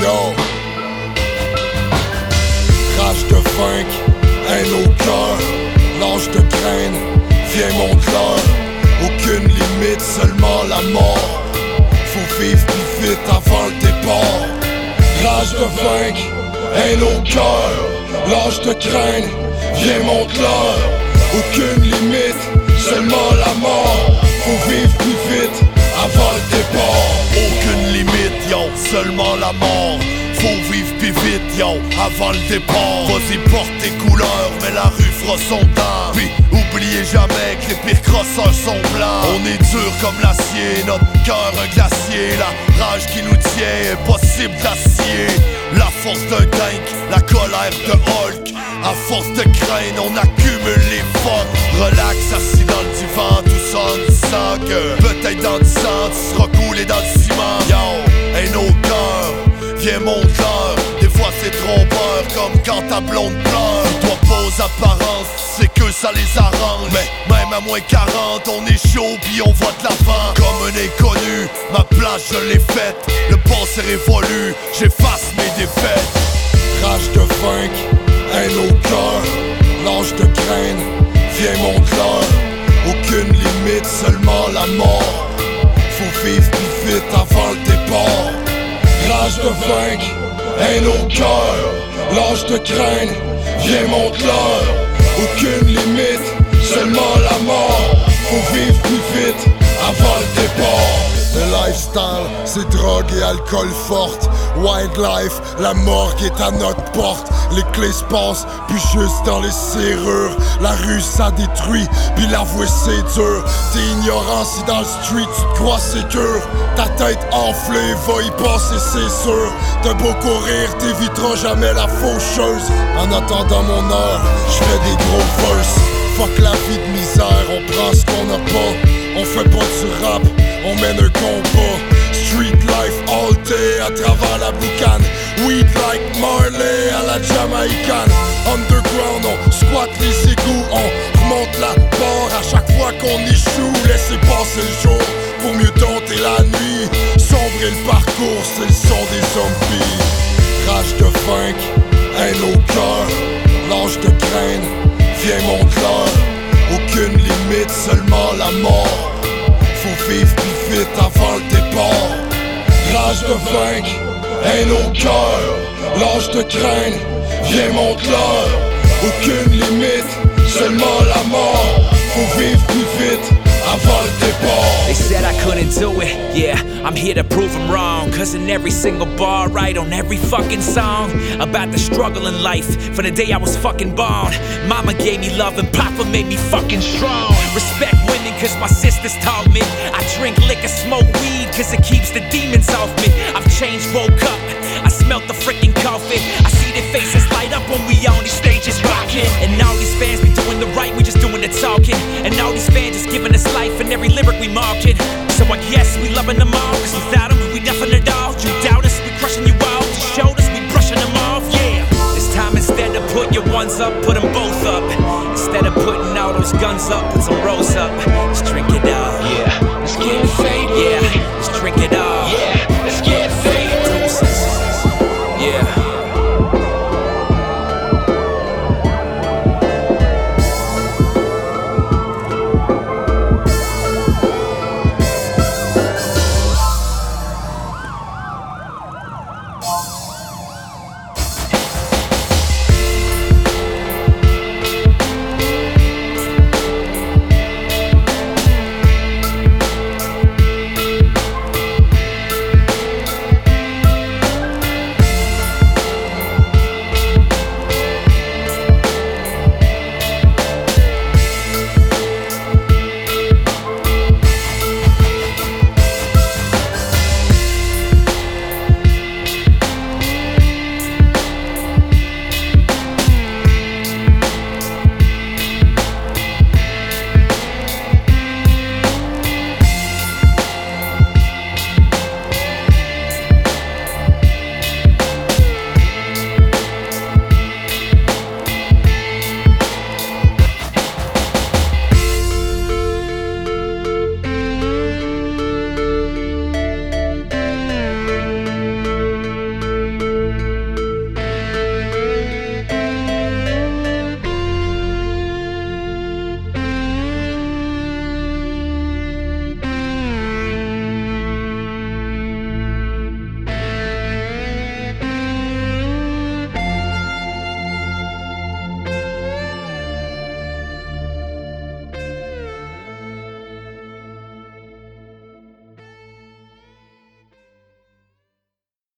Yo. Rage de funk, haine au cœur, lâche de graine, viens monte l'heure. Aucune limite, seulement la mort. Faut vivre plus vite avant le départ. Rage de funk, haine au cœur, lâche de graine, viens monte l'heure. Aucune limite, seulement la mort. Faut vivre plus vite avant le départ. Aucune limite, yo, seulement la mort. Faut vivre plus vite, yo, avant le départ. Vas-y, porte tes couleurs, mais la rue fera son temps. Puis, oubliez jamais que les pires crosseurs sont blancs. On est dur comme l'acier, notre cœur un glacier. La rage qui nous tient, impossible d'acier. La force d'un tank, la colère de Hulk. À force de craindre, on accumule les fuck. Relax, assis dans le divan, tout ça en disant que peut-être dans 10 ans, tu seras coulé dans le ciment. Yo, ain't no cœur, viens mon cœur. Des fois c'est trompeur, comme quand ta blonde pleure. Toi pas aux apparences, c'est que ça les arrange. Mais même à moins 40, on est chaud pis on va de l'avant. Comme un inconnu, ma place je l'ai faite. Le passé révolu, j'efface mes défaites. Rage de funk, haine au cœur, lâche de graine, viens monte l'heure. Aucune limite, seulement la mort. Faut vivre plus vite avant le départ. Rage de funk, haine au cœur, lâche de graine, viens monte l'heure. Aucune limite, seulement la mort. Faut vivre plus vite avant le départ. Le lifestyle, c'est drogue et alcool forte. Wildlife, la morgue est à notre porte. Les clés se passent, puis juste dans les serrures. La rue ça détruit, puis l'avouer c'est dur. T'es ignorant si dans le street tu te crois sécure. Ta tête enflée, va y passer c'est sûr. T'as beau courir, t'éviteras jamais la faucheuse. En attendant mon heure, j'fais des gros verses. Fuck la vie de misère, on prend ce qu'on a pas. On fait pas du rap, on mène un combat. Street life all day à travers la boucane. Weed like Marley à la Jamaïcaine. Underground, on squatte les égouts, on remonte la barre à chaque fois qu'on échoue. Laissez passer le jour pour mieux dompter la nuit. Sombrer le parcours, c'est le son des zombies. Rage de funk, haine au cœur, lâche de graine, viens monte l'heure. Aucune limite, seulement la mort. Faut vivre plus vite avant le départ. Rage de funk, haine au cœur, lâche de graine, viens monte l'heure. Aucune limite, seulement la mort. Faut vivre plus vite avant le départ. They said I couldn't do it, yeah, I'm here to prove them wrong. Cause in every single bar, right on every fucking song, about the struggle in life, from the day I was fucking born. Mama gave me love and Papa made me fucking strong. Respect women cause my sisters taught me. I drink liquor, smoke weed cause it keeps the demons off me. I've changed, woke up, I smelt the freaking coffee. I see their faces light up when we on these stages rocking. And all these fans be doing the right, we just doing the talking. And all these fans just giving us life and every lyric we market. So I guess we loving them all, cause without them we nothing at all. You doubt us, we crushing you out. You showed us, we brushing them off, yeah. This time instead of put your ones up, put them both up. Instead of putting all those guns up, put some rows up.